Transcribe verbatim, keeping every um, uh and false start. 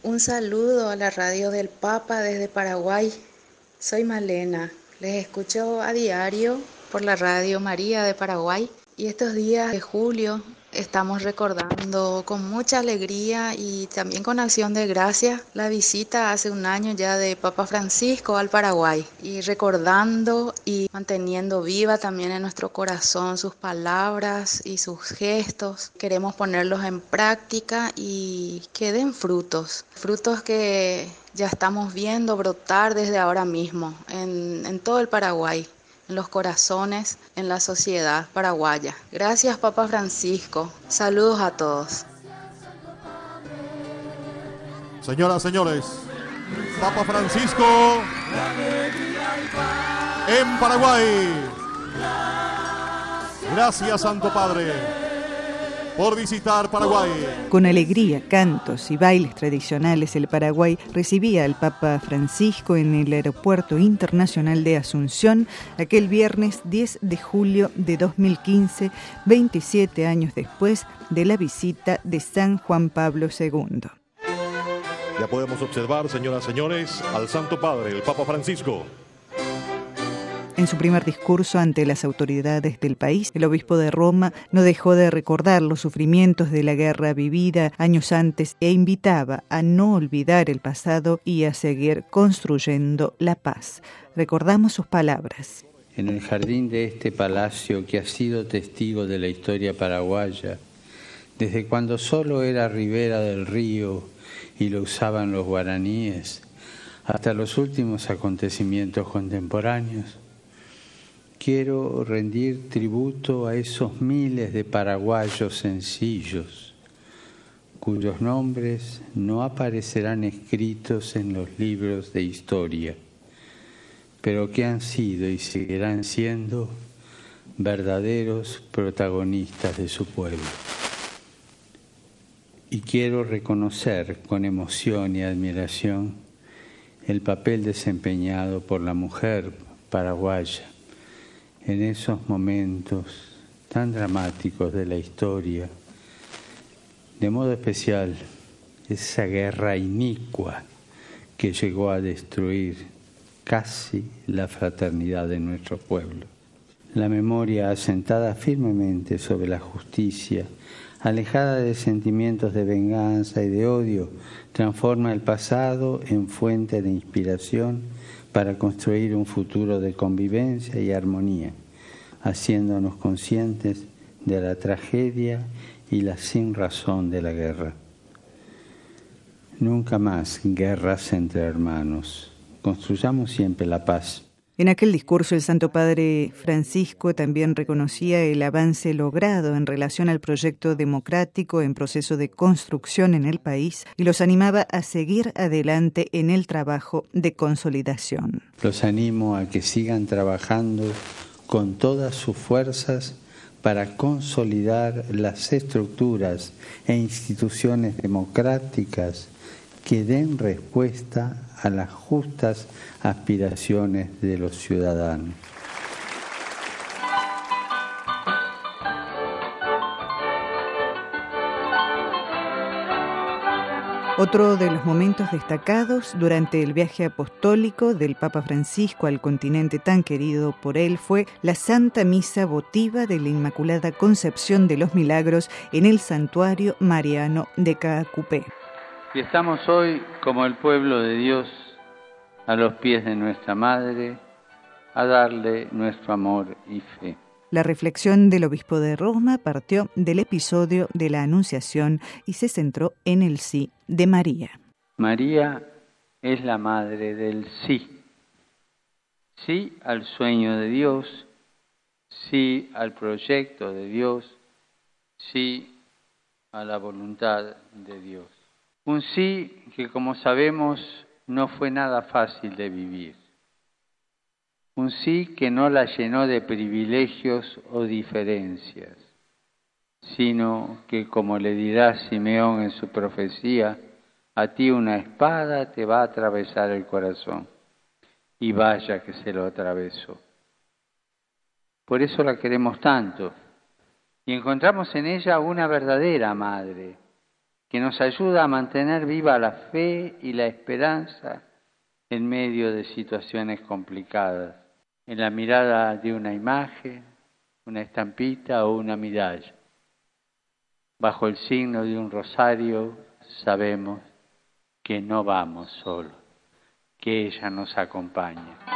Un saludo a la radio del Papa desde Paraguay. Soy Malena. Les escucho a diario por la radio María de Paraguay. Y estos días de julio estamos recordando con mucha alegría y también con acción de gracias la visita hace un año ya de Papa Francisco al Paraguay. Y recordando y manteniendo viva también en nuestro corazón sus palabras y sus gestos. Queremos ponerlos en práctica y que den frutos. Frutos que ya estamos viendo brotar desde ahora mismo en, en todo el Paraguay, en los corazones, en la sociedad paraguaya. Gracias, Papa Francisco. Saludos a todos. Señoras, señores, Papa Francisco en Paraguay. Gracias, Santo Padre, por visitar Paraguay. Con alegría, cantos y bailes tradicionales, el Paraguay recibía al Papa Francisco en el Aeropuerto Internacional de Asunción aquel viernes diez de julio de dos mil quince, veintisiete años después de la visita de San Juan Pablo segundo. Ya podemos observar, señoras y señores, al Santo Padre, el Papa Francisco. En su primer discurso ante las autoridades del país, el obispo de Roma no dejó de recordar los sufrimientos de la guerra vivida años antes e invitaba a no olvidar el pasado y a seguir construyendo la paz. Recordamos sus palabras. En el jardín de este palacio que ha sido testigo de la historia paraguaya, desde cuando solo era ribera del río y lo usaban los guaraníes, hasta los últimos acontecimientos contemporáneos, quiero rendir tributo a esos miles de paraguayos sencillos, cuyos nombres no aparecerán escritos en los libros de historia, pero que han sido y seguirán siendo verdaderos protagonistas de su pueblo. Y quiero reconocer con emoción y admiración el papel desempeñado por la mujer paraguaya en esos momentos tan dramáticos de la historia, de modo especial esa guerra inicua que llegó a destruir casi la fraternidad de nuestro pueblo. La memoria asentada firmemente sobre la justicia, alejada de sentimientos de venganza y de odio, transforma el pasado en fuente de inspiración para construir un futuro de convivencia y armonía, haciéndonos conscientes de la tragedia y la sinrazón de la guerra. Nunca más guerras entre hermanos. Construyamos siempre la paz. En aquel discurso, el Santo Padre Francisco también reconocía el avance logrado en relación al proyecto democrático en proceso de construcción en el país y los animaba a seguir adelante en el trabajo de consolidación. Los animo a que sigan trabajando con todas sus fuerzas para consolidar las estructuras e instituciones democráticas que den respuesta a las justas aspiraciones de los ciudadanos. Otro de los momentos destacados durante el viaje apostólico del Papa Francisco al continente tan querido por él fue la Santa Misa votiva de la Inmaculada Concepción de los Milagros en el Santuario Mariano de Caacupé. Y estamos hoy, como el pueblo de Dios, a los pies de nuestra Madre, a darle nuestro amor y fe. La reflexión del obispo de Roma partió del episodio de la Anunciación y se centró en el sí de María. María es la madre del sí. Sí al sueño de Dios, sí al proyecto de Dios, sí a la voluntad de Dios. Un sí que, como sabemos, no fue nada fácil de vivir. Un sí que no la llenó de privilegios o diferencias, sino que, como le dirá Simeón en su profecía, a ti una espada te va a atravesar el corazón, y vaya que se lo atravesó. Por eso la queremos tanto, y encontramos en ella una verdadera madre, que nos ayuda a mantener viva la fe y la esperanza en medio de situaciones complicadas, en la mirada de una imagen, una estampita o una medalla. Bajo el signo de un rosario sabemos que no vamos solos, que ella nos acompaña.